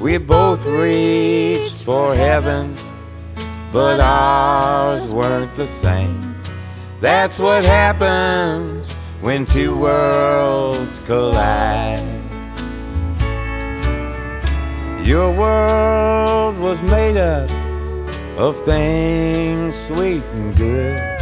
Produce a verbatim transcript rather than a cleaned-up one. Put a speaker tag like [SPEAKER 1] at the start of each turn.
[SPEAKER 1] We both reached for heaven, but ours weren't the same. That's what happens when two worlds collide. Your world was made up of things sweet and good.